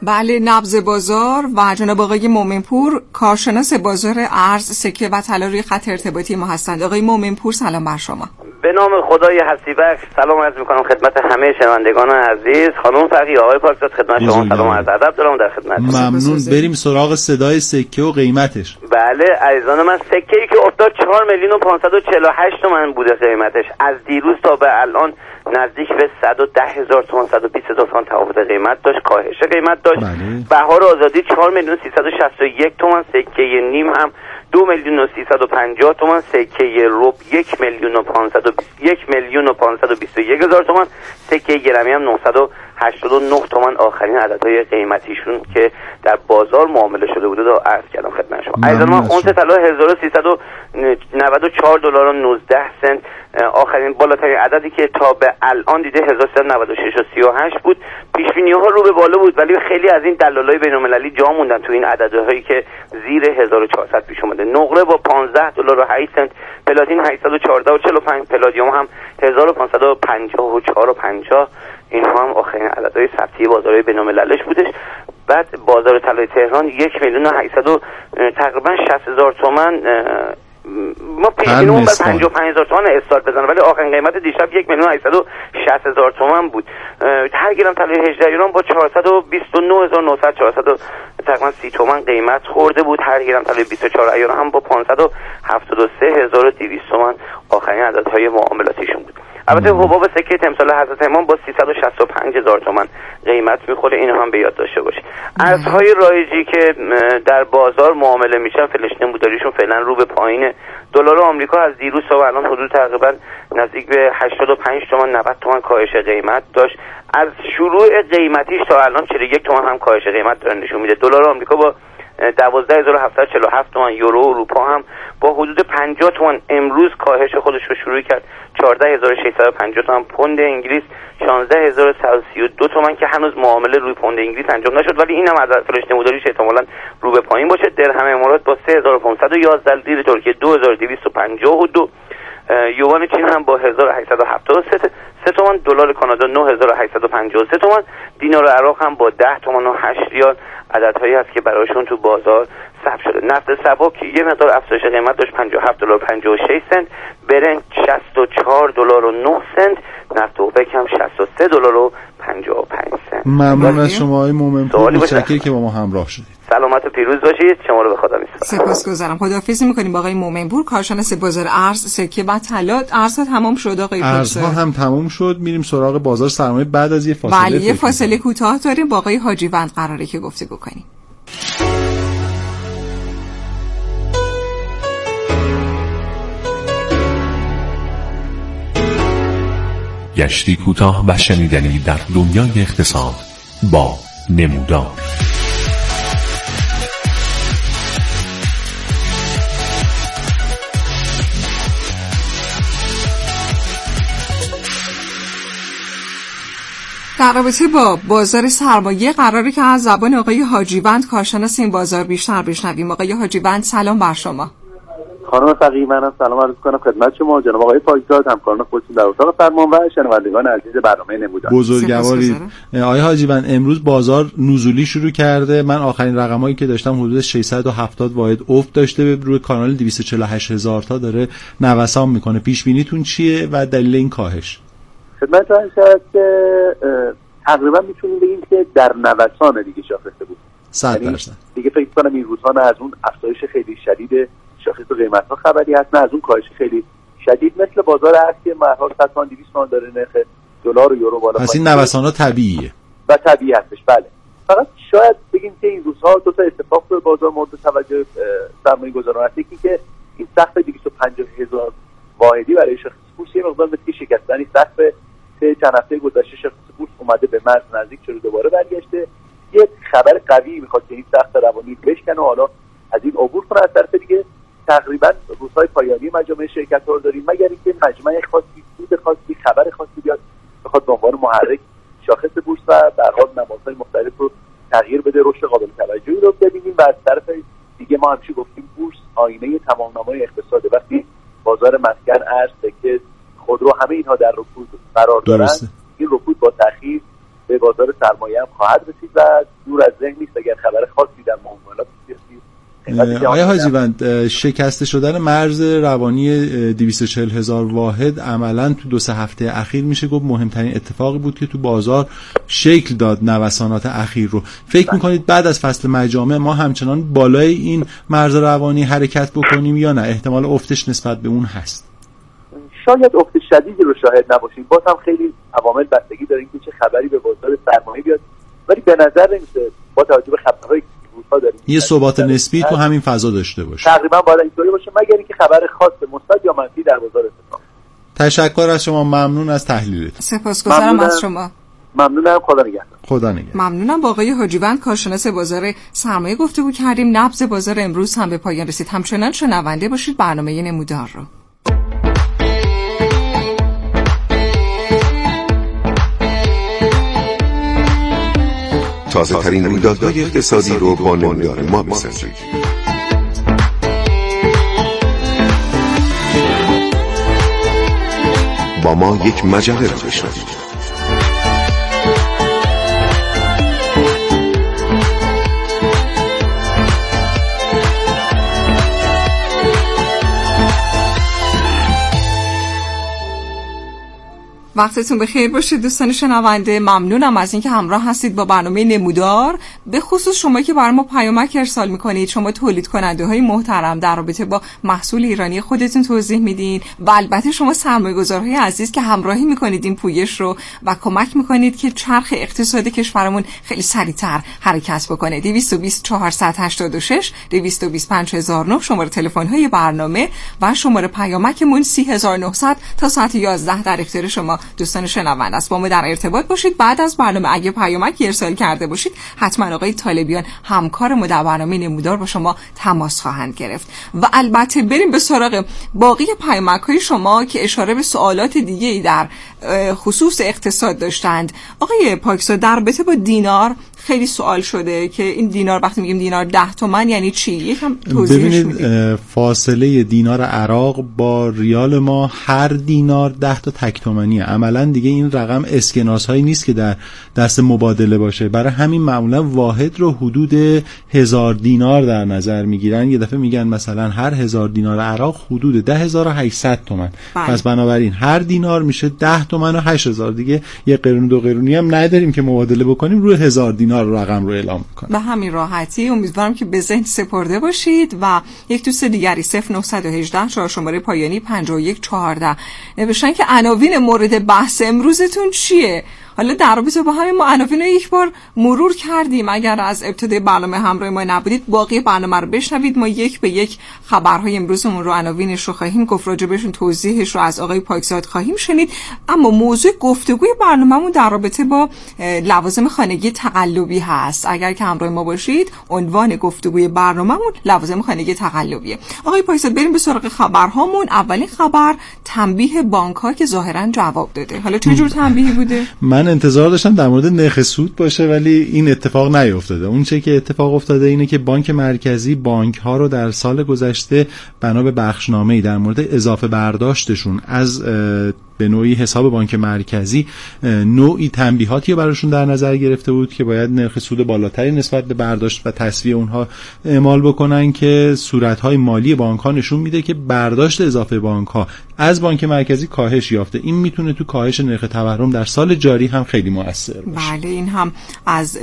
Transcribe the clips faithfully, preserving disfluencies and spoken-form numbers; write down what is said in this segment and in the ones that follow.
بله، نبض بازار و جناب آقای مومنپور کارشناس بازار ارز، سکه و طلا روی خط ارتباطی ما هستند. آقای مومنپور سلام بر شما. به نام خدای هستی بخش سلام عرض میکنم خدمت همه شنوندگان عزیز. خانم فقیه، آقای پاکزاد، خدمت شما سلام عرض ادب دارم در خدمت. ممنون. بریم سراغ صدای سکه و قیمتش. بله عزیزان من، سکه‌ای که افتاد چهار میلیون و پانصد و چهل و هشت تومان بوده قیمتش، از دیروز تا به الان نزدیک به صد و ده هزار تومان، صد و بیست هزار تومان تفاوت قیمت داشت، کاهش قیمت داشت. بله. بهار آزادی چهار میلیون و سیصد و شصت و یک تومان، سکه نیم هم دو میلیون و سیصد و پنجاه تومان، سکه ربع یک میلیون و پانصد و یک میلیون و پانصد و بیست و یک هزار تومان، سکه گرمی هم نهصد و هشتاد و نه تومان آخرین عددهای قیمتیشون که در بازار معامله شده بوده رو عرض کردم خدمت شما. عزیزان من، اونس طلا هزار و سیصد و نود و چهار دلار و نوزده سنت آخرین بالاترین عددی که تا به الان دیده هزار و سیصد و نود و شش و سی و هشت بود. پیش بینی ها رو به بالا بود، ولی خیلی از این دلالای بین‌المللی جا موندن تو این عددهایی که زیر هزار و چهارصد پیش اومده. نقره با پانزده دلار و هشت سنت، پلاتین هشتصد و چهارده و چهل و پنج، پلادیوم هم هزار و پانصد و پنجاه و چهار و پنجاه. اینها هم آخرین عددهای ثبتی بازارهای بین‌المللیش بودش. بعد بازار طلای تهران یک میلیون و هشتصد و تقریبا شصت هزار تومان، ما پیشینمون بر پنجاه و پنج هزار تومان استارت بزنه، ولی آخرین قیمت دیشب یک میلیون و هشتصد و شصت هزار تومان بود. هر گرم طلای هجده ایران با چهارصد و بیست و نه هزار و نهصد، چهارصد و تقریبا سی تومان قیمت خورده بود. هر گرم طلای بیست و چهار ایران هم با پانصد و هفتاد و سه هزار و دویست تومان آخرین عددهای معاملاتیشون بود. البته حباب سکه تمثال حضرت امام با سیصد و شصت و پنج هزار تومان قیمت میخوره، اینو هم به یاد داشته باشید. ارزهای رایجی که در بازار معامله میشن فلش نموداریشون فعلا رو به پایینه. دلار آمریکا از دیروز تا الان حدود تقریبا نزدیک به هشتاد و پنج تومان، نود تومان کاهش قیمت داشت. از شروع قیمتیش تا الان چهل و یک تومان هم کاهش قیمت داره نشون میده. دلار آمریکا با دوازده هزار و هفتصد و چهل و هفت تومان، یورو اروپا هم با حدود پنجاه تومان امروز کاهش خودش رو شروع کرد، چهارده هزار و ششصد و پنجاه تومان. پوند انگلیس شانزده هزار و صد و سی و دو تومان که هنوز معامله روی پوند انگلیس انجام نشد، ولی اینم از فلش نموداریش احتمالاً رو به پایین باشه. درهم امارات با سه هزار و پانصد و یازده، لیر ترکیه دو هزار و دویست و پنجاه و دو، یوان چین هم با هزار و هشتصد و هفتاد و سه تومان، دلار کانادا نه هزار و هشتصد و پنجاه و سه تومان، دینار عراق هم با ده تومان و هشت ریال عددهایی هست که برایشون تو بازار ثبت شده. نفت سبک یه مقدار افزایش قیمت داشت، پنجاه و هفت دلار و پنجاه و شش سنت، برنت شصت و چهار دلار و نه سنت، نفت اوپک هم شصت و سه دلار و پنجاه و پنج سنت. ممنون از شما آقای مومنپور، متشکرم که با ما همراه شدید. سلامت و پیروز باشید. شما رو به خدا میسپارم. سپاسگزارم. خداحافظی می‌کنیم با آقای مومنپور، کارشناس بازار ارز، سکه و طلا. ارزها تمام شد آقای پروفسور؟ ارزها هم تمام شد. میریم سراغ بازار سرمایه بعد از یه فاصله. بله، یه فاصله کوتاه داریم. با آقای حاجیوند قراره که گفتگو کنیم. گشتی کوتاه و شنیدنی در دنیای اقتصاد با نمودار. در رابطه با بازار سرمایه قراره که از زبان آقای حاجیوند کارشناس این بازار بیشتر بشنویم. آقای حاجیوند سلام بر شما. خانم فقیه، منم سلام عرض می‌کنم خدمت شما جناب آقای پاکزاد، همکاران خودتون در اتاق فرمان و شنوندگان عزیز برنامه نمودار. بزرگوارید. آقای حاجیوند، امروز بازار نزولی شروع کرده. من آخرین رقمایی که داشتم حدود ششصد و هفتاد واحد افت داشته، روی کانال دویست و چهل و هشت هزار تا داره نوسان میکنه. پیش بینیتون چیه و دلیل این کاهش؟ خدمتتون شد که تقریبا میتونیم بگیم که در نوسان دیگه شاخص بود. صد درصد. دیگه فکر کنم این روزها نه از اون افزایش خیلی شدید شاخص و قیمت ها خبری هست، نه از اون کاهش خیلی شدید مثل بازار ارز که مهار صد تومان دویست تومان داره نرخ دلار و یورو بالا. پس این نوسان ها طبیعیه و طبیعی هستش. بله، فقط شاید بگیم که این روزها دو تا اتفاق تو بازار مورد توجه سرمایه گذاران هست. یکی که این سقف دویست و پنجاه هزار واحدی برای شاخص بورس یه مقدار مثل شکستنی سقف چند هفته گذشته شاخص بورس اومده به مرز نزدیک شده، دوباره برگشته. یه خبر قوی میخواد که این سقف روانی بشکنه و حالا از این عبور کنه. از طرف دیگه تقریبا روزهای پایانی مجامع شرکت‌ها رو داریم، مگر اینکه مجمع خاصی، سود خاصی، خبر خاصی بیاد بخواد به عنوان محرک شاخص بورس و در حال نمادهای مختلف رو تغییر بده، رشد قابل توجهی رو ببینیم. و از طرف دیگه ما همیشه گفتیم بورس آینه تمام‌نامه اقتصاده. وقتی بازار مسکن، ارز، سکه، خودرو همه اینها در رکود قرار دارن، این رکود با تأخیر به بازار سرمایه هم خواهد رسید و دور از آیا حاجیوند شکسته شدن مرز روانی دویست و چهل هزار واحد عملاً تو دو سه هفته اخیر میشه گفت مهمترین اتفاقی بود که تو بازار شکل داد نوسانات اخیر رو. فکر میکنید بعد از فصل مجامع ما همچنان بالای این مرز روانی حرکت بکنیم یا نه احتمال افتش نسبت به اون هست؟ شاید افت شدیدی رو شاهد نباشیم، باز هم خیلی عوامل بستگی داره که چه خبری به بازار سرمایه بیاد، ولی به نظر نمیشه با توجه به خبرهای که روزها داریم یه ثبات نسبی تو همین فضا داشته باشه. تقریبا باید اینطوری باشه مگر اینکه خبر خاص مثبت یا منفی در بازار اتفاق. تشکر از شما، ممنون از تحلیلتون. سپاسگزارم از شما. ممنونم، خدا نگهدار. خدا نگهدار. ممنونم. با آقای حاجیوند کارشناس بازار سرمایه گفتگو کردیم. نبض بازار امروز هم به پایان رسید. همچنان شنونده باشید برنامه نمودار رو. تازه ترین رویدادهای اقتصادی رو با نمودار ما بسنجید. با ما یک مجله را بشنوید. وقتتون بخیر باشه دوستان شنونده. ممنونم از اینکه همراه هستید با برنامه نمودار. به خصوص شما که برای ما پیامک ارسال میکنید، شما تولید کننده های محترم در رابطه با محصول ایرانی خودتون توضیح میدین و البته شما سرمایه گذارهای عزیز که همراهی میکنید این پویش رو و کمک میکنید که چرخ اقتصادی کشورمون خیلی سریعتر حرکت بکنه. دویست و بیست چهارصد و هشتاد و شش دویست و بیست پنج هزار و نه شماره تلفن های برنامه و شماره پیامکمون سی هزار و نهصد تا ساعت یازده در اختیار شما دوستان شنونده است. با ما در ارتباط باشید. بعد از برنامه اگه پیامکی ارسال کرده باشید حتما آقای طالبیان همکار ما در برنامه نمودار با شما تماس خواهند گرفت. و البته بریم به سراغ باقی پیامک‌های شما که اشاره به سوالات دیگه‌ای در خصوص اقتصاد داشتند. آقای پاکزاد در رابطه با دینار خیلی سوال شده که این دینار وقتی میگیم دینار ده تومن یعنی چی؟ یکم توضیحش میدید. ببینید فاصله دینار عراق با ریال ما هر دینار ده تا تک تومنیه. عملا دیگه این رقم اسکناس هایی نیست که در دست مبادله باشه. برای همین معمولا واحد رو حدود هزار دینار در نظر میگیرن. یه دفعه میگن مثلا هر هزار دینار عراق حدود ده هزار و هشتصد تومن. پس بنابراین هر دینار میشه ده تومن و هشت هزار. دیگه یه قرون دو قرونی هم نداریم که مبادله بکنیم، روی هزار دینار رقم رو اعلام میکنه. به همین راحتی امیدوارم که به ذهن سپرده باشید. و یک دوست دیگری صفر نه یک هشت چهار شماره پایانی پنجاه و یک چهارده نوشتن که عناوین مورد بحث امروزتون چیه؟ حالا در رابطه با همین ما عناوین رو یک بار مرور کردیم. اگر از ابتدای برنامه همراه ما نبودید باقی برنامه رو بشنوید. ما یک به یک خبرهای امروزمون رو عناوینش رو خواهیم گفت، راجع بهشون توضیحش رو از آقای پاکزاد خواهیم شنید. اما موضوع گفتگوی برنامه‌مون در رابطه با لوازم خانگی تقلبی هست. اگر که همراه ما باشید عنوان گفتگوی برنامه‌مون لوازم خانگی تقلبیه. آقای پاکزاد بریم به سراغ خبرهامون. اولین خبر تنبیه بانک‌ها که ظاهراً جواب داده. حالا چه جور تنبیهی بوده؟ من انتظار داشتم در مورد نرخ سود باشه ولی این اتفاق نیفتاده. اون چه که اتفاق افتاده اینه که بانک مرکزی بانک ها رو در سال گذشته بنا به بخشنامه‌ای در مورد اضافه برداشتشون از به نوعی حساب بانک مرکزی نوعی تنبیهاتی رو براشون در نظر گرفته بود که باید نرخ سود بالاتری نسبت به برداشت و تسویه اونها اعمال بکنن که صورت‌های مالی بانک‌ها نشون میده که برداشت اضافه بانک‌ها از بانک مرکزی کاهش یافته. این میتونه تو کاهش نرخ تورم در سال جاری هم خیلی مؤثر باشه. بله این هم از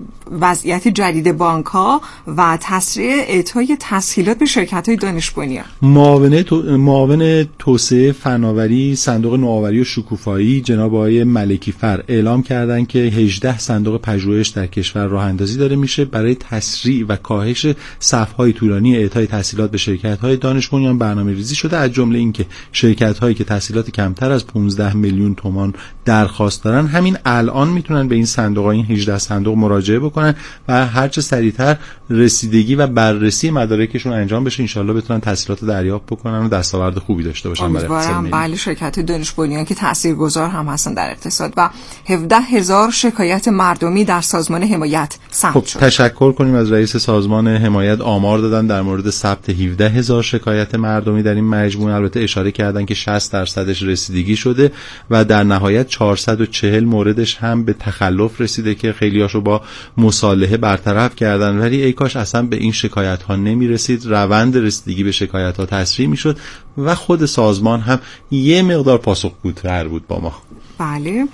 وضعیت جدید بانک‌ها و تسریع اعطای تسهیلات به شرکت‌های دانش بنیان. معاون تو... معاون توسعه فناوری صندوق نوآوری و شکوفایی جناب آقای ملکی فر اعلام کردن که هجده صندوق پژوهش در کشور راه اندازی داره میشه برای تسریع و کاهش صف‌های طولانی اعطای تسهیلات به شرکت‌های دانش بنیان برنامه‌ریزی شده. از جمله اینکه شرکت‌هایی که تسهیلات کمتر از پانزده میلیون تومان درخواست دارن همین الان میتونن به این صندوق این هجده صندوق مراجعه بکنن و هر چه سریعتر رسیدگی و بررسی مدارکشون انجام بشه ان شاءالله بتونن تسهیلات دریافت بکنن و دستاورد خوبی داشته باشن برای اقتصاد. بله شرکت دانش بنیان که تاثیرگذار هم هستن در اقتصاد و هفده هزار شکایت مردمی در سازمان حمایت ثبت شد. خب تشکر کنیم از رئیس سازمان حمایت. آمار دادن در مورد ثبت هفده هزار شکایت مردمی در این مجموعه. البته اشاره کردن که شصت درصدش رسیدگی شده و در نهایت چهارصد و چهل موردش هم به تخلف رسیده که خیلیاشو با مصالحه برطرف کردن. ولی ای کاش اصلا به این شکایت ها نمی رسید، روند رسیدگی به شکایت ها تسریع می شد و خود سازمان هم یه مقدار پاسخگوتر بود با ما. بله.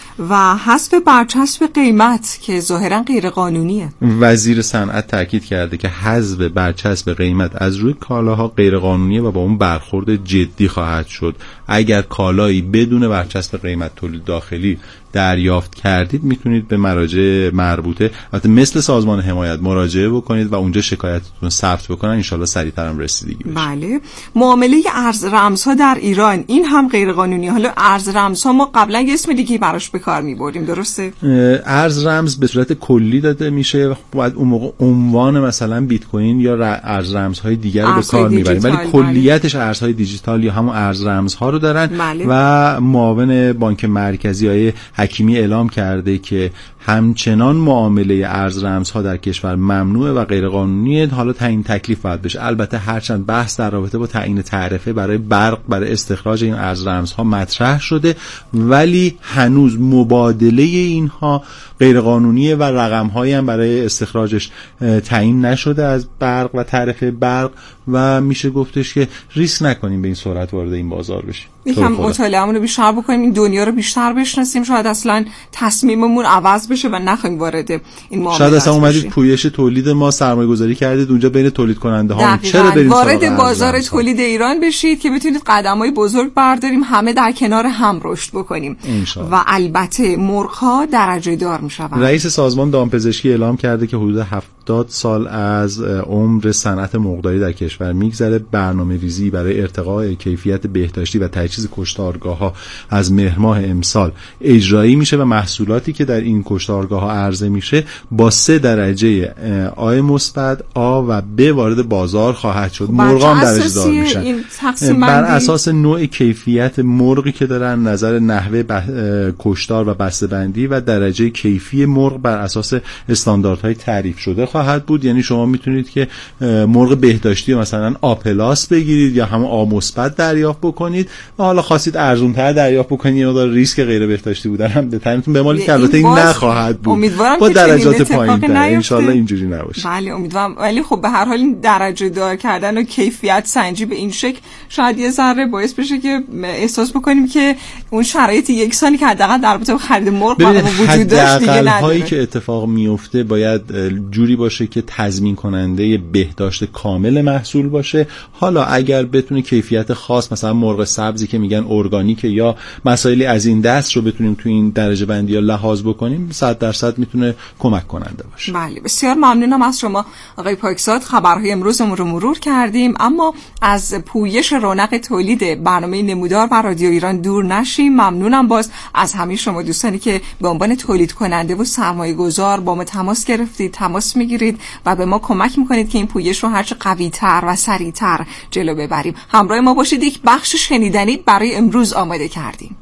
و حذف برچسب قیمت که ظاهرا غیر قانونیه. وزیر صنعت تاکید کرده که حذف برچسب قیمت از روی کالاها غیر قانونیه و با اون برخورد جدی خواهد شد. اگر کالایی بدون برچسب قیمت تولید داخلی دریافت کردید میتونید به مراجع مربوطه البته مثل سازمان حمایت مراجعه بکنید و اونجا شکایتتون ثبت بکنن، انشالله سریعتر هم رسیدگی بشه. بله. معامله ارز رمزها در ایران این هم غیر قانونی. حالا ارز رمزها ما قبلا یه اسم دیگه براش به کار می‌بردیم، درسته؟ ارز رمز به صورت کلی داده میشه و بعد اون موقع عنوان مثلا بیت کوین یا ارز رمزهای دیگر رو به کار می‌بریم، ولی کلیتش ارزهای دیجیتال یا همون ارز رمزها رو دارن. بله. و معاون بانک مرکزی های حکیمی اعلام کرده که همچنان معامله ارز رمزها در کشور ممنوعه و غیر قانونیه. حالا تعیین تکلیف باید بشه. البته هرچند بحث در رابطه با تعیین تعرفه برای برق برای استخراج این ارز رمزها مطرح شده، ولی هنوز مبادله اینها غیر قانونیه و رقم‌هایی هم برای استخراجش تعیین نشده از برق و تعرفه برق و میشه گفتش که ریسک نکنیم به این سرعت وارد این بازار بشیم. یکم مطالعه‌مون رو بیشتر بکنیم، این دنیا رو بیشتر بشناسیم، شاید اصلا تصمیممون عوض بشه و نخوایم وارد این معاملات. شاید اصلا اومدید پویش تولید ما سرمایه‌گذاری کردید اونجا بین تولید کننده ها، چرا بریم وارد بازار تولید ایران بشید که بتونید قدم‌های بزرگ برداریم، همه در کنار هم رشد بکنیم و البته مرغ‌ها درجه دار میشن. رئیس سازمان دامپزشکی اعلام کرده که حدود هفتاد سال از عمر صنعت مرغداری در کشور میگذره. برنامه‌ریزی برای ارتقاء کیفیت بهداشتی و تجهیز کشتارگاه‌ها از مهر ماه امسال اجرایی میشه و محصولاتی که در این کشتارگاه‌ها عرضه میشه با سه درجه آ مثبت، آ و ب وارد بازار خواهد شد. مرغام درجه دار میشن بر اساس نوع کیفیت مرغی که دارن، نظر نحوه کشتار و بسته‌بندی و درجه کیفی مرغ بر اساس استانداردهای تعریف شده خواهد بود. یعنی شما میتونید که مرغ بهداشتی مثلا آ پلاس بگیرید یا هم آ مثبت دریافت بکنید و حالا خواستید ارزان‌تر دریافت بکنید یا مقدار ریسک غیر بهداشتی بودن هم به تنتون بمالید که البته این نخواهد بود با درجات پایین‌تر. ان شاءالله اینجوری نباشه. بله امیدوارم. ولی خب به هر حال این درجه دار کردن و کیفیت سنجی به این شکل شاید یه ذره باعث بشه که احساس بکنیم که اون شرایط یکسانی که حداقل در رابطه با خرید مرغ وجود داشت دیگه نداره. هایی که اتفاق میفته باید جوری باشه که تضمین کننده بهداشت کامل محصول باشه. حالا اگر بتونه کیفیت خاص مثلا مرغ سبزی که میگن ارگانیک یا مسائلی از این دست رو بتونیم تو این درجه بندی یا لحاظ بکنیم صد درصد میتونه کمک کننده باشه. بله بسیار ممنونم از شما آقای پاکزاد. خبرهای امروزمون رو مرور کردیم، اما از پویش رونق تولید برنامه نمودار بر رادیو ایران دور نشیم. ممنونم باز از همه شما دوستانی که به عنوان تولید کننده و سرمایه گذار با ما تماس گرفتید، تماس میگیرید و به ما کمک میکنید که این پویش رو هرچه قوی تر و سریع تر جلو ببریم. همراه ما باشید. یک بخش شنیدنی برای امروز آماده کردیم.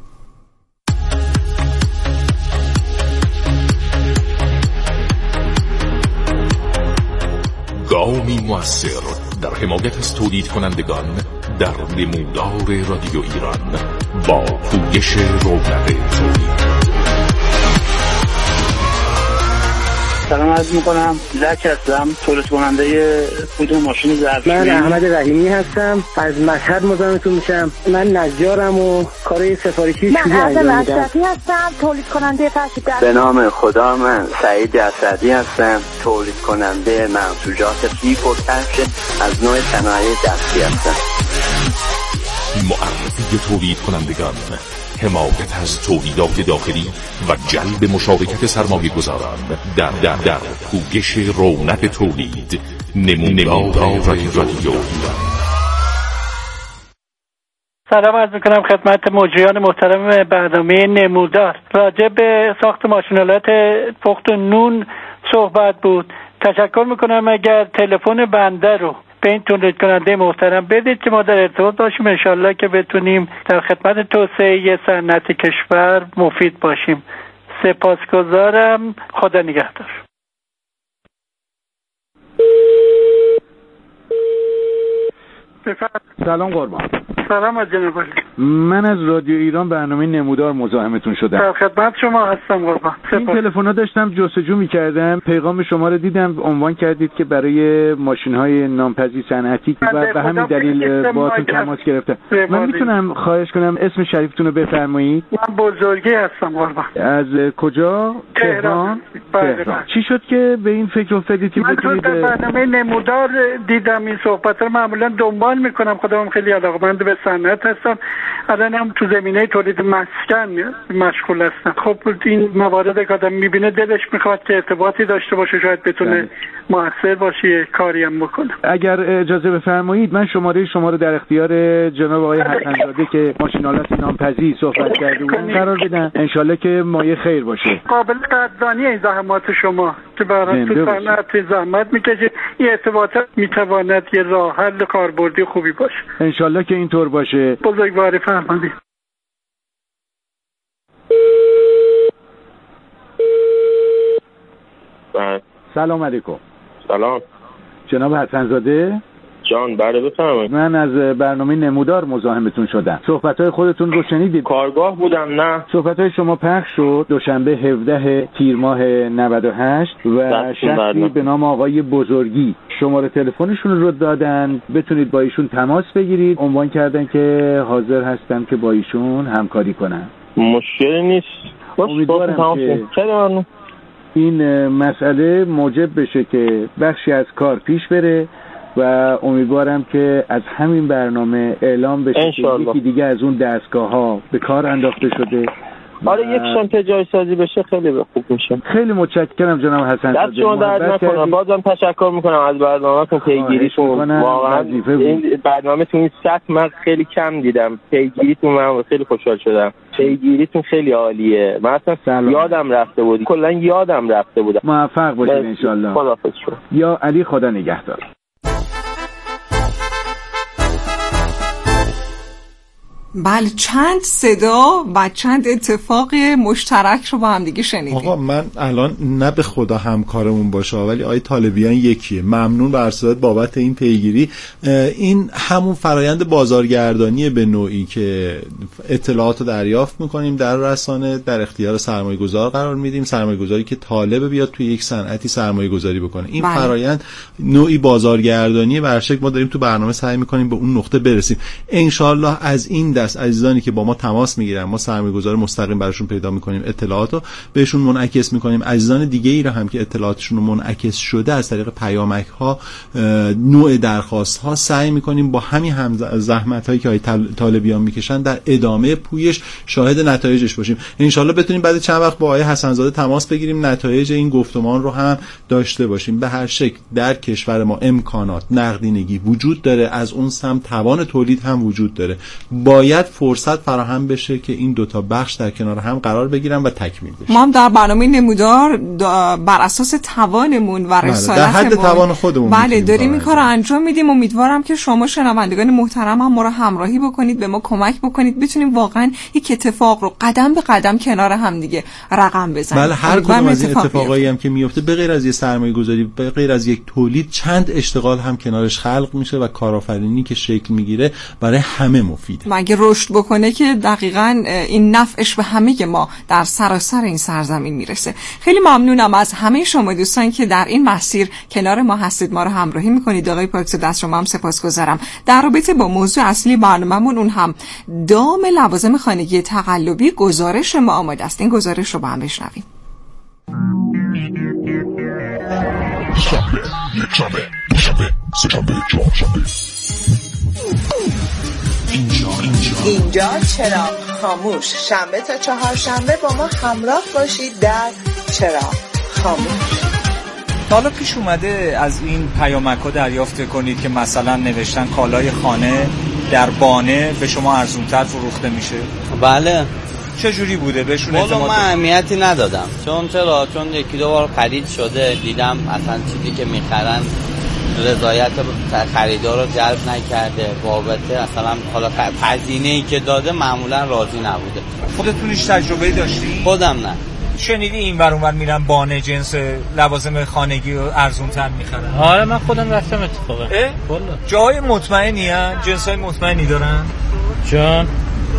گامی مؤثر در حمایت از تولید کنندگان در نمودار رادیو ایران با پویش رونق تولید. سلام عرض میکنم. زک هستم، تولید کننده کدوم ماشین ظرفشویی. من احمد رحیمی هستم، از مشهد مزاحمتون میشم. من نجارم و کارهای سفارشی شویی انجام میدم. من اشرفی هستم، تولید کننده فرش‌در. به نام خدا من سعید اسدی هستم، تولید کننده منسوجات فیک و کفش از نوع صنایع دستی هستم. معرفی تولید کنندگان، حمایت از تولیدات داخلی و جلب مشارکت سرمایه گذاران در در در پویش رونق تولید. نمودار رادیو. سلام عرض میکنم خدمت مجریان محترم برنامه نمودار. راجع به ساخت ماشینالات پخت نون صحبت بود. تشکر میکنم اگر تلفن بنده رو به این تولید کننده محترم بدید که ما در ارتباط باشیم، انشالله که بتونیم در خدمت توسعه صنعت کشور مفید باشیم. سپاسگزارم. خدا نگهدار. سلام قربان. سلام از جناب. من از رادیو ایران برنامه نمودار مزاحمتون شدم. در خدمت شما هستم قربان. این تلفن‌ها داشتم جستجو می‌کردم، پیغام شما رو دیدم، عنوان کردید که برای ماشین‌های نامپذیر صنعتی و به همین دلیل باهاتون تماس گرفتم. من میتونم خواهش کنم اسم شریفتون رو بفرمایید؟ من بزرگی هستم قربان. از کجا؟ تهران. تهران. چی شد که به این فکر افتادید که بتونید؟ من برنامه نمودار دیدم این صحبت رو معمولا دنبال میکنم. خودم خیلی علاقه‌مند به صنعت هستم. الان هم تو زمینه تولید مسکن مشغول هستم. خب این موارد که آدم میبینه دلش میخواد که ارتباطی داشته باشه، شاید بتونه موثر باشه، کاری هم بکنه. اگر اجازه بفرمایید من شماره شما رو در اختیار جناب آقای حسن‌زاده که ماشین‌آلات نامپذیر صحبت کرده بودن قرار بدم. انشالله که مایه خیر باشه. قابل قدردانی این زحمات شما که برای تو صنعت زحمت میکشید. این ارتباطات میتواند یه راه حل کاربردی خوبی باشه. انشالله که اینطور باشه. بزرگواری فرمایید. سلام علیکم. سلام جناب حسن‌زاده. جان بله بفرمایید. من از برنامه نمودار مزاحمتون شدم. صحبت‌های خودتون رو شنیدید؟ کارگاه بودم. نه صحبت‌های شما پخش شد دوشنبه هفدهم تیر ماه نود و هشت و شخصی به نام آقای بزرگی شماره تلفنشون رو دادن بتونید با ایشون تماس بگیرید. عنوان کردن که حاضر هستم که با ایشون همکاری کنم. مشکلی نیست. امیدوارم که این مسئله موجب بشه که بخشی از کار پیش بره و امیدوارم که از همین برنامه اعلام بشه که یکی دیگه از اون دستگاه‌ها به کار انداخته شده. آره یک شانته جای سازی بشه خیلی خوب میشه. خیلی متشکرم جناب حسن‌زاده. دست شما درد نکنه. بازم تشکر میکنم از برنامه‌تون، پیگیریتون. واقعا این برنامه‌تون این سطح من خیلی کم دیدم. پیگیریتون من خیلی خوشحال شدم. پیگیریتون خیلی عالیه. من اصلا یادم رفته بود. کلا یادم رفته بود. موفق باشید ان شاءالله. خداحافظ شما. یا علی خدا نگهدار. بله چند صدا و چند اتفاق مشترک رو با هم دیگه شنیدیم. آقا من الان نه به خدا همکارمون باشه ولی آقای طالبیان یکیه. ممنون بر صدات بابت این پیگیری. این همون فرایند بازارگردانی به نوعی که اطلاعات رو دریافت میکنیم در رسانه، در اختیار سرمایه گذار قرار میدیم، سرمایه گذاری که طالب بیاد توی یک صنعتی سرمایه گذاری بکنه. این بله. فرایند نوعی بازارگردانی برشک ما داریم تو برنامه سعی میکنیم به اون نقطه برسیم. انشالله از این از عزیزانی که با ما تماس میگیرن ما سرمایه‌گذار مستقیم براشون پیدا میکنیم، اطلاعاتو بهشون منعکس میکنیم. عزیزان دیگه ای رو هم که اطلاعاتشون منعکس شده از طریق پیامک ها، نوع درخواست ها سعی میکنیم با همین هم زحمت هایی که آقای طالبیان میکشن در ادامه پویش شاهد نتایجش باشیم. ان شاءالله بتونیم بعد چند وقت با آقای حسن‌زاده تماس بگیریم، نتایج این گفتمان رو هم داشته باشیم. به هر شکل در کشور ما امکانات نقدینگی وجود داره، از اون سمت توان تولید هم وجود داره. باید فرصت فراهم بشه که این دوتا بخش در کنار هم قرار بگیرن و تکمیل بشه. ما هم در برنامه نمودار بر اساس توانمون و رسالتمون در حد توان خودمون بله داریم این کار رو انجام میدیم. امیدوارم که شما شنوندگان محترم هم ما رو همراهی بکنید، به ما کمک بکنید بتونیم واقعا یک اتفاق رو قدم به قدم کنار هم دیگه رقم بزنیم. بله هر کدوم از این اتفاقایی هم که میفته به غیر از یه سرمایه گذاری، به غیر از یک تولید، چند اشتغال هم کنارش خلق میشه و کارآفرینی که شکل میگیره برای همه مفیده. مگه رشد بکنه که دقیقاً این نفعش به همه ما در سراسر این سرزمین میرسه. خیلی ممنونم از همه شما دوستان که در این مسیر کنار ما هستید، ما رو همراهی میکنید. آقای پاکزاده از شما هم سپاسگزارم. در رابطه با موضوع اصلی برنامه‌مون اون هم دام لوازم خانگی تقلبی گزارش ما آماده است. این گزارش رو با هم بشنویم. شنبه، یک شنبه، دو شنبه، سه شنبه، چهار شنبه. اینجا اینجا اینجا چراغ خاموش، شنبه تا چهارشنبه با ما همراه باشید در چراغ خاموش. حالا پیش اومده از این پیامک‌ها دریافت کنید که مثلا نوشتن کالای خانه در بانه به شما ارزان‌تر فروخته میشه؟ بله. چه جوری بوده بهشون اعتماد؟ والا من اهمیتی ندادم. چون چرا؟ چون یکی دو بار خرید شده، دیدم اصلا چیزی که میخرن رضایت خریدار رو جلب نکرده، بابت مثلا حالا هزینه‌ای که داده معمولا راضی نبوده. خودتون هیچ تجربه‌ای داشتی؟ خودم نه. شنیدی این ور اون ور میرن بانه جنس لوازم خانگی رو ارزان‌تر میخرن؟ آره من خودم رفتم اتفاقا. جای مطمئنی ان؟ جنسای مطمئنی دارن؟ جان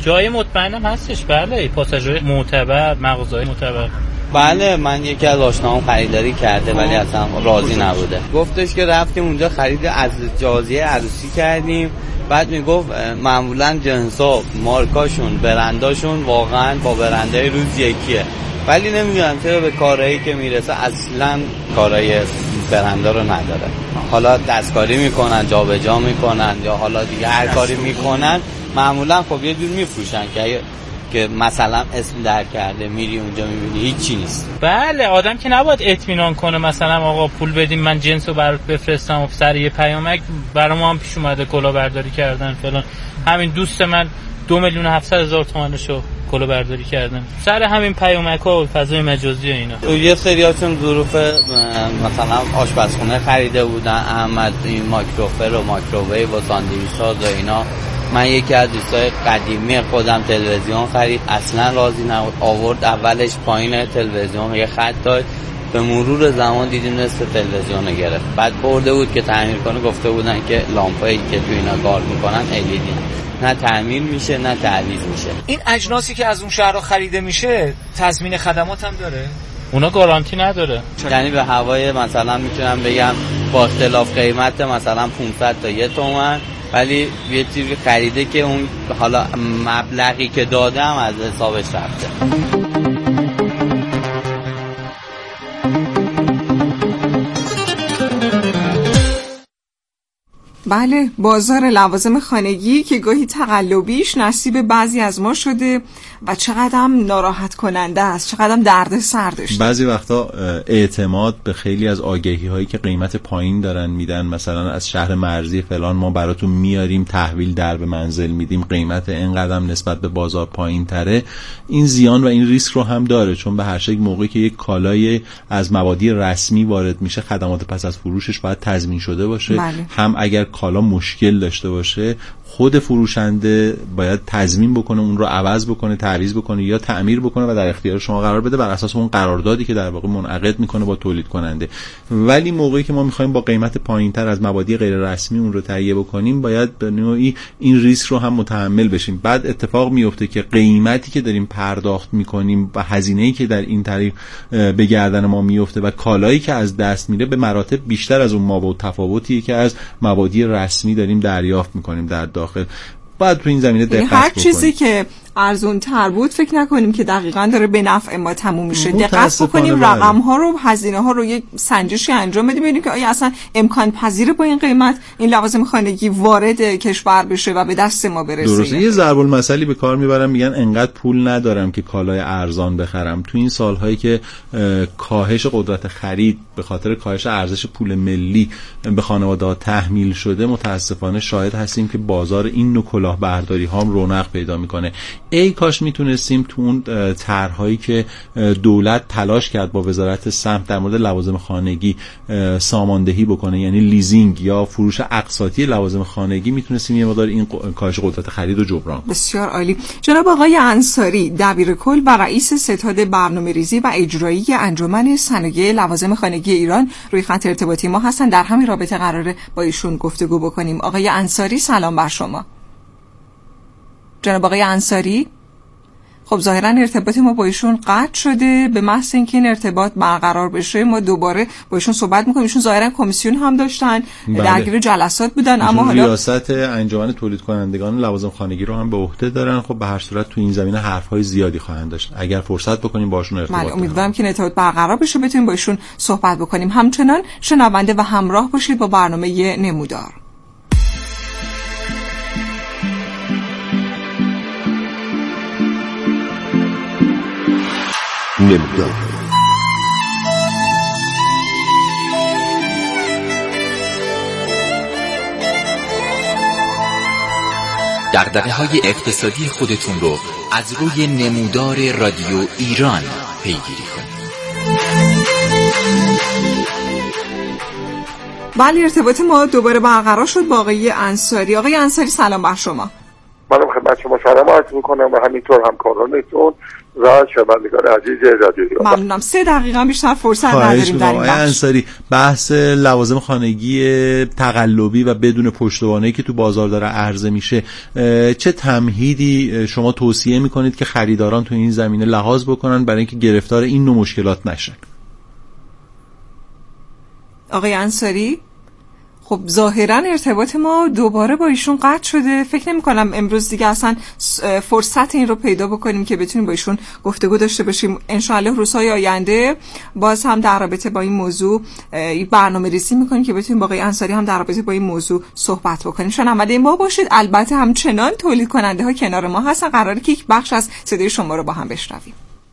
جای مطمئنم هستش. بله پاساژهای معتبر، مغازه‌های معتبر. بله من یکی از آشناهام خریداری کرده ولی اصلا راضی نبوده. گفتش که رفتیم اونجا خرید از جازیه عروسی کردیم، بعد میگفت معمولا جنسا مارکاشون برنداشون واقعا با برندهای روز یکیه، ولی نمیدونم چرا به کارهایی که میرسه اصلا کارهای برندا رو نداره. حالا دستکاری میکنن، جابجا میکنن یا حالا دیگه هر کاری میکنن، معمولا خب یه جور میفروشن که که مثلا اسم در کرده میری اونجا میبینی هیچی نیست. بله آدم که نباید اطمینان کنه مثلا آقا پول بدیم من جنسو برات بفرستم و سر یه پیامک. برای ما هم پیش اومده کلاهبرداری کردن فلان. همین دوست من دو میلیون و هفتصد هزار تومانشو کلاهبرداری کردن سر همین پیامک‌ها و فضای مجازی و اینا. یه سریاشون ظروف مثلا آشپزخونه خریده بودن، احمد این مایکروفر و مایکروویو و ساندویچ‌ساز و اینا. من یکی از دوستای قدیمی خودم تلویزیون خرید، اصلا راضی نبود. آورد اولش پایین تلویزیون یه خط داشت، به مرور زمان دیدیم نصف تلویزیون رو گرفت. بعد برده بود که تعمیر کنه، گفته بودن که لامپایی که تو اینا کار میکنن ال ای دی نه تعمیر میشه نه تعویض میشه. این اجناسی که از اون شهرها خریده میشه تضمین خدمات هم داره؟ اونا گارانتی نداره. یعنی به هوای مثلا میتونم بگم با اختلاف قیمت مثلا پانصد تا یک تومن، ولی یه چیزی خریده که اون حالا مبلغی که دادم از حسابش رفته. بله بازار لوازم خانگی که گاهی تقلبیش نصیب بعضی از ما شده و چقدر ناراحت کننده است، چقدر درد سر داشته. بعضی وقتا اعتماد به خیلی از آگهی هایی که قیمت پایین دارن میدن، مثلا از شهر مرزی فلان ما براتون میاریم تحویل در به منزل میدیم، قیمت اینقدر نسبت به بازار پایین تره، این زیان و این ریسک رو هم داره. چون به هر شکل موقعی که یک کالای از مبادی رسمی وارد میشه خدمات پس از فروشش باید تضمین شده باشه. بله. هم اگر کالا مشکل داشته باشه خود فروشنده باید تضمین بکنه، اون رو عوض بکنه، تعویض بکنه یا تعمیر بکنه و در اختیار شما قرار بده بر اساس اون قراردادی که در واقع منعقد میکنه با تولید کننده. ولی موقعی که ما میخوایم با قیمت پایینتر از مبادی غیر رسمی اون رو تهیه بکنیم باید به نوعی این ریسک رو هم متحمل بشیم. بعد اتفاق میفته که قیمتی که داریم پرداخت میکنیم و هزینه‌ای که در این طریق به گردن ما میفته و کالایی که از دست میره به مراتب بیشتر از اون مابعد تفاوتیه که از مبادی رسمی داریم دریافت میکنیم در داخل. بعد تو این زمینه دقت هر چیزی که ارزون تر بود فکر نکنیم که دقیقاً داره به نفع ما تموم میشه. دقت بکنیم رقم ها رو، هزینه ها رو یک سنجشی انجام بدیم ببینیم که آیا اصلا امکان پذیره با این قیمت این لوازم خانگی وارد کشور بشه و به دست ما برسه. درسته. یه ضرب المثلی به کار میبرم، میگن انقدر پول ندارم که کالای ارزان بخرم. تو این سالهایی که کاهش قدرت خرید به خاطر کاهش ارزش پول ملی به خانواده‌ها تحمیل شده، متاسفانه شاهد هستیم که بازار این نوع کلاهبرداری ها هم رونق پیدا میکنه. ای کاش میتونستیم تو اون طرح‌هایی که دولت تلاش کرد با وزارت سمت در مورد لوازم خانگی ساماندهی بکنه، یعنی لیزینگ یا فروش اقساطی لوازم خانگی، میتونستیم یه مقدار این کاهش قدرت خرید رو جبران کنیم. بسیار عالی. جناب آقای انصاری دبیرکل و رئیس ستاد برنامه‌ریزی و اجرایی انجمن صنایع لوازم خانگی ایران روی خط ارتباطی ما هستن. در همین رابطه قراره با ایشون گفتگو بکنیم. آقای انصاری سلام بر شما. جناب آقای انصاری، خب ظاهرا ارتباط ما با ایشون قطع شده. به محض اینکه این ارتباط برقرار بشه ما دوباره با ایشون صحبت میکنیم. ایشون ظاهرا کمیسیون هم داشتن، بله. درگیر جلسات بودن، اما حالا ریاست انجمن تولید کنندگان لوازم خانگی رو هم به عهده دارن. خب به هر صورت تو این زمینه حرف‌های زیادی خواهند داشت. اگر فرصت بکنیم باشون ارتباط بله امیدوارم که ارتباط برقرار بشه بتونیم با ایشون صحبت بکنیم. همچنان شنونده و همراه باشید با برنامه نمودار. نمودار دغدغه‌های اقتصادی خودتون رو از روی نمودار رادیو ایران پیگیری کنید. بله ارتباط ما دوباره برقرار شد با آقای انصاری. آقای انصاری سلام بر شما. منم خدمت شما سلام عرض می‌کنم و همینطور همکارانتون راحت شنوندگان عزیز رادیو ایران. ممنونم. سه دقیقه بیشتر فرصت نداریم در این بخش. انصاری، بحث لوازم خانگی تقلبی و بدون پشتوانه‌ای که تو بازار داره عرضه میشه، چه تمهیدی شما توصیه میکنید که خریداران تو این زمینه لحاظ بکنن برای اینکه گرفتار این نوع مشکلات نشن؟ آقای انصاری، خب ظاهرا ارتباط ما دوباره با ایشون قطع شده. فکر نمی کنم امروز دیگه اصلا فرصت این رو پیدا بکنیم که بتونیم با ایشون گفتگو داشته باشیم. انشاءالله روزهای آینده باز هم در رابطه با این موضوع برنامه ریزی میکنیم که بتونیم با آقای انصاری هم در رابطه با این موضوع صحبت بکنیم. شنونده ما باشید. البته همچنان تولید کننده ها کنار ما هستن. قراره که یک بخش از صدای شما رو با هم بشنویم.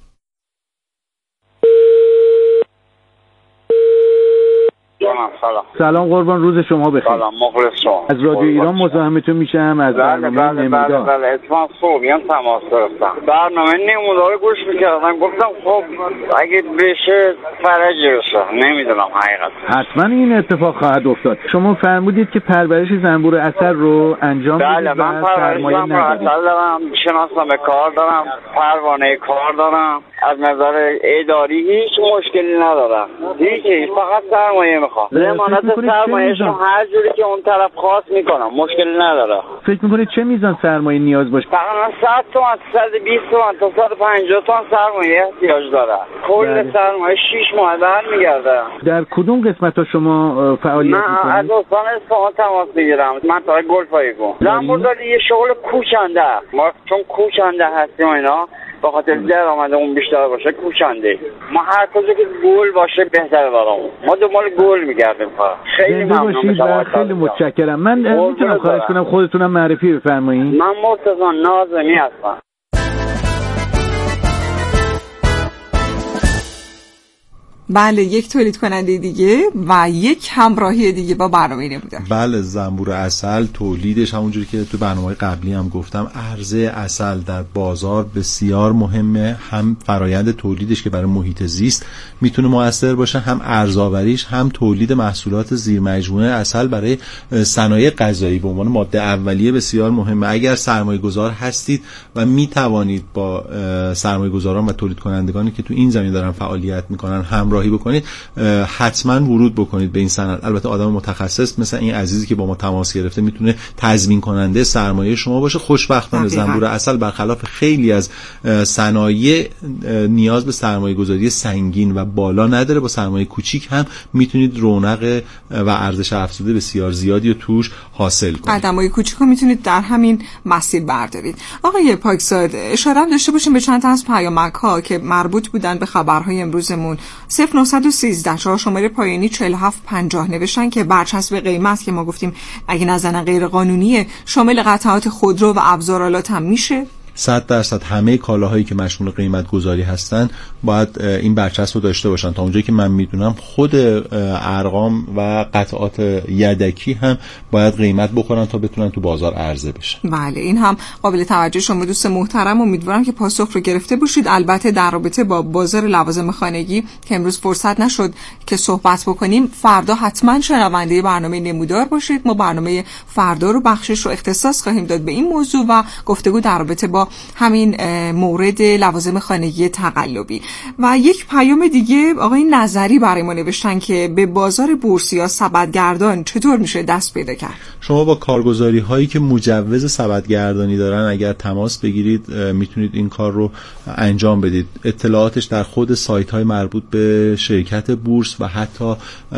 سلام. سلام قربان، روز شما بخیر. سلام، مخلص شما. از رادیو ایران مزاحمتون میشم از برنامه بله نمودار. بله بله اتفاق صبحیان تماس گرفتم. برنامه نمودار گوش میکردم، گفتم خب اگه بشه فرجی بشه، نمیدونم حقیقت. حتما این اتفاق خواهد افتاد. شما فرمودید که پرورش زنبور عسل رو انجام بدید. بله من پرورش زنبور عسل دارم، شناسنامه کار دارم، پروانه کار دارم. از نظر اداری هیچ مشکلی ندارم. هیچ فقط سرمایه میخوام. ضمانت سرمایه‌شون هر جوری که اون طرف خواست میکنم، مشکلی نداره. فکر میکنید چه میزان سرمایه نیاز باشه؟ تقریبا صد تومن، صد و بیست تومن تا صد و پنجاه تومن سرمایه احتیاج داره. کل سرمایه شش ماه برمیگرده. در کدوم قسمت ها شما فعالیت میکنید؟ من از استان اصفهان تماس میگیرم. منطقه گلپایگون. زنبورداری یه شغل کوچنده. ما چون کوچنده هستیم اینا، به خاطر درآمدمون بیشتر باشه کوچنده. ما هر کجا که گل باشه بهتره برامون. ما دنبال گل میگردیم. خیلی ممنون شما. خیلی متشکرم. من میتونم خواهش کنم خودتونم معرفی بفرمایید؟ من مرتضی ناظمی هستم. بله، یک تولید کننده دیگه و یک همراهی دیگه با برنامه نمودار. بله، زنبور عسل تولیدش همونجوری که تو برنامه قبلی هم گفتم، عرضه عسل در بازار بسیار مهمه. هم فرایند تولیدش که برای محیط زیست میتونه مؤثر باشه، هم ارزآوریش، هم تولید محصولات زیر مجموعه عسل برای صنایع غذایی به عنوان ماده اولیه بسیار مهمه. اگر سرمایه‌گذار هستید و میتوانید با سرمایه‌گذاران و تولید کنندگانی که تو این زمینه دارن فعالیت میکنن هم راهی بکنید، حتما ورود بکنید به این صنعت. البته آدم متخصص مثل این عزیزی که با ما تماس گرفته میتونه تضمین کننده سرمایه شما باشه. خوشبختانه زنبور عسل برخلاف خیلی از صنایع نیاز به سرمایه گذاری سنگین و بالا نداره. با سرمایه کوچیک هم میتونید رونق و ارزش افزوده بسیار زیادی رو توش حاصل کنید. قدمای کوچیک رو میتونید در همین مسیر بردارید. آقای پاکزاد، اشاره هم داشته باشیم به چند تا از پیامک ها که مربوط بودن به خبرهای امروزمون. صفر نه یک سه چهار شماره پایانی چهل و هفت پنجاه نوشتن که برچسب قیمت که ما گفتیم اگه نزنن غیر قانونیه، شامل قطعات خودرو و ابزارالات هم میشه. صد درصد همه کالاهایی که مشمول قیمت گذاری هستن باید این برچسب رو داشته باشن. تا اونجایی که من میدونم خود ارقام و قطعات یدکی هم باید قیمت بخورن تا بتونن تو بازار عرضه بشن. بله، این هم قابل توجه شما دوست محترم. امیدوارم که پاسخ رو گرفته باشید. البته در رابطه با بازار لوازم خانگی که امروز فرصت نشد که صحبت بکنیم، فردا حتما شنونده برنامه نمودار باشید. ما برنامه فردا رو بخشش رو اختصاص خواهیم داد به این موضوع و گفتگو در رابطه با همین مورد لوازم خانگی تقلبی. و یک پیام دیگه آقای نظری برای ما نوشتن که به بازار بورس یا سبدگردان چطور میشه دست پیدا کرد؟ شما با کارگزاری هایی که مجوز سبدگردانی دارن اگر تماس بگیرید میتونید این کار رو انجام بدید. اطلاعاتش در خود سایت های مربوط به شرکت بورس و حتی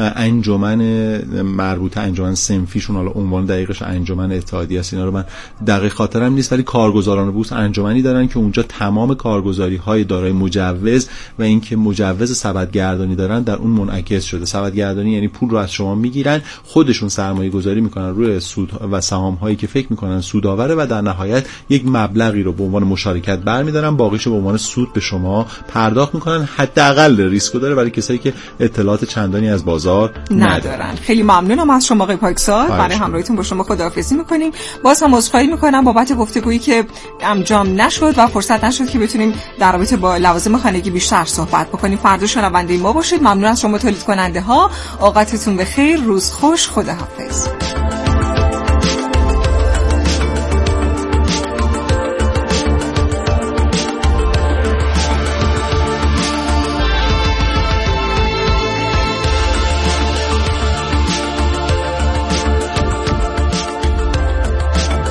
انجمن مربوطه، انجمن صنفیشون، حالا عنوان دقیقش انجمن اتحادیه است، اینا رو من دقیق خاطرم نیست، ولی کارگزاران بورس انجمنی دارن که اونجا تمام کارگزاری های دارای مجوز و اینکه مجوز سبدگردانی دارن در اون منعکس شده. سبدگردانی یعنی پول رو از شما میگیرن، خودشون سرمایه گذاری میکنن روی سود و سهام هایی که فکر میکنن سودآوره و در نهایت یک مبلغی رو به عنوان مشارکت برمیدارن، باقیشو به عنوان سود به شما پرداخت میکنن. حداقل ریسکو داره برای کسایی که اطلاعات چندانی از بازار ندارن. خیلی ممنونم از شما آقای پاکزاد. برای همراهیتون با شما خداحافظی میکنیم. باز هم عذرخواهی میکنم بابت گفتگویی که انجام نشد و فرصت نشد که بتونیم در رابطه با لوازم خانگی بیشتر صحبت بکنیم. فردا شنونده ما باشید. ممنون از شما تولید کننده ها. اوقاتتون بخیر، روز خوش، خداحافظ.